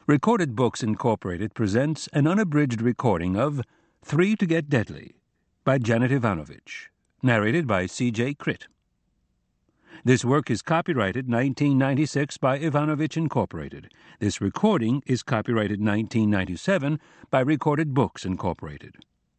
Recorded Books Incorporated presents an unabridged recording of Three to Get Deadly by Janet Ivanovich, narrated by C.J. Critt. This work is copyrighted 1996 by Ivanovich Incorporated. This recording is copyrighted 1997 by Recorded Books Incorporated.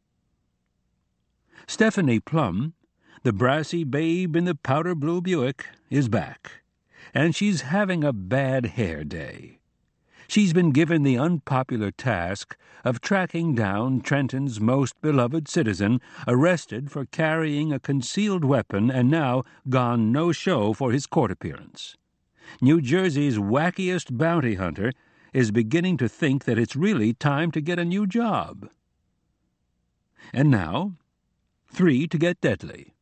Stephanie Plum, the brassy babe in the powder blue Buick, is back, and she's having a bad hair day. She's been given the unpopular task of tracking down Trenton's most beloved citizen, arrested for carrying a concealed weapon and now gone no-show for his court appearance. New Jersey's wackiest bounty hunter is beginning to think that it's really time to get a new job. And now, Three to Get Deadly.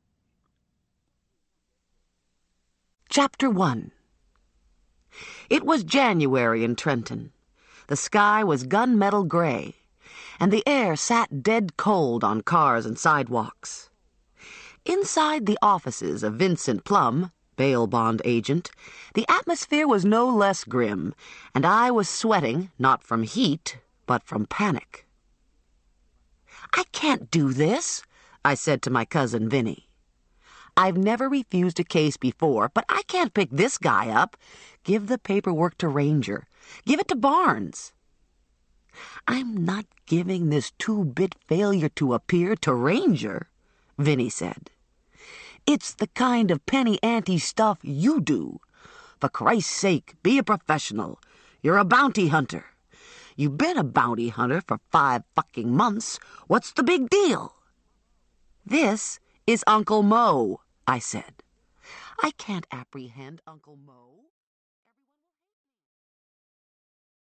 Chapter 1. It was January in Trenton. The sky was gunmetal gray, and the air sat dead cold on cars and sidewalks. Inside the offices of Vincent Plum, bail bond agent, the atmosphere was no less grim, and I was sweating, not from heat, but from panic. "I can't do this," I said to my cousin Vinny. "I've never refused a case before, but I can't pick this guy up. Give the paperwork to Ranger. Give it to Barnes." "I'm not giving this two-bit failure to appear to Ranger," Vinny said. "It's the kind of penny-ante stuff you do. For Christ's sake, be a professional. You're a bounty hunter. You've been a bounty hunter for 5 fucking months. What's the big deal?" "This is Uncle Mo," I said. "I can't apprehend Uncle Mo."